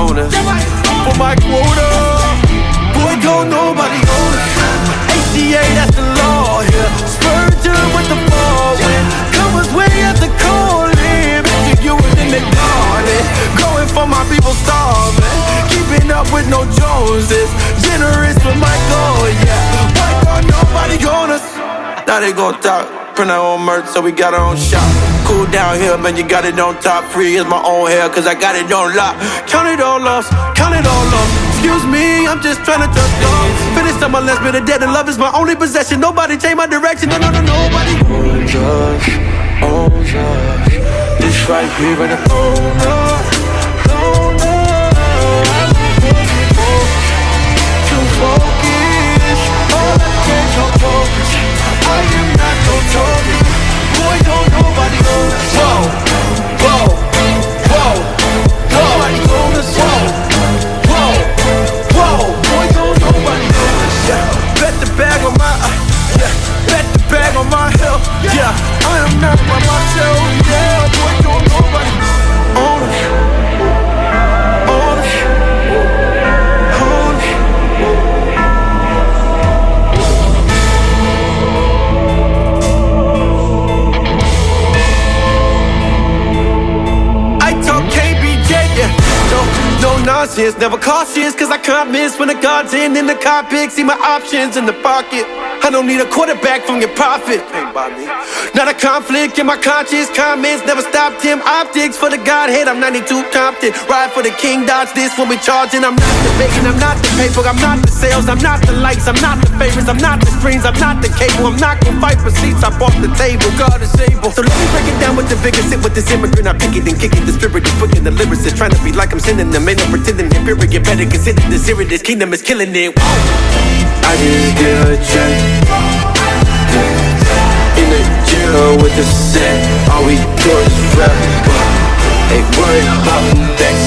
own us. For my quota, boy, don't nobody own us. ACA, that's the law here. Spurgeon with the ball win. Covers way at the calling. You in the garden, going for my people starving. Keeping up with no Joneses. Generous with my goal, yeah. Why don't nobody own us? Now they gon' talk. Print our own merch, so we got our own shop. Cool down here, man, you got it on top. Free is my own hair, cause I got it on lock. Count it all lost, count it all lost. Excuse me, I'm just trying to touch off. Finish up my last bit of dead, and love is my only possession. Nobody change my direction, no, nobody owns us, owns us. This right here, and the owner, too focused, all I can't focus. I am not no token. Boy, don't nobody own us. Whoa, whoa, whoa. Nobody own us. Whoa, whoa, whoa. Boy, don't nobody own us. Yeah, bet the bag on my, bet the bag on my health. Yeah, I am not by myself. Yeah, boy, don't nobody own us. Own us. Own us. No nonsense, never cautious, cause I can't miss when the God's in the cockpit. See my options in the pocket. I don't need a quarterback from your profit. Not a conflict in my conscience. Comments never stopped him. Optics for the Godhead, I'm 92 Compton. Ride for the king, dodge this when we charging. I'm not the bacon, I'm not the paper, I'm not the sales, I'm not the likes, I'm not the favorites, I'm not the streams, I'm not the cable. I'm not gonna fight for seats, I bought the table. God is able. So let me break it down with the vigor. Sit with this immigrant, I pick it and kick it. The spirit is quick and the lyrics is trying to be like I'm sending them. Ain't no pretending it, period. Better consider the serious. This kingdom is killing it. I just get a check. In the jail with the set, all we do is rap. Ain't worried about next.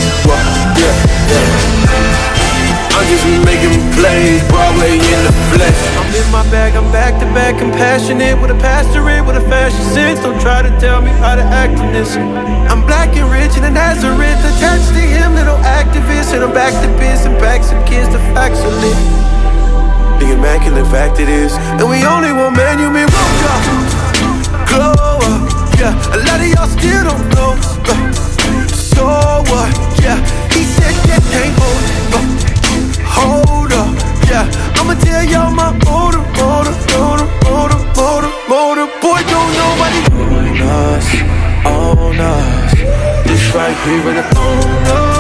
I'm just making plays, Broadway in the flesh. I'm in my bag, I'm back to back, compassionate with a pastorate, with a fashion sense. Don't try to tell me how to act in this. I'm black and rich in a Nazareth, attached to him, little activist. And I'm back to biz and back some kids, the facts are lit. The immaculate fact it is. And we only want man, you mean woke up, glow up, yeah. A lot of y'all still don't know, so what, yeah. He said that can't hold up, yeah. I'ma tell y'all my motor. Boy, don't nobody own us. This right here in the owner.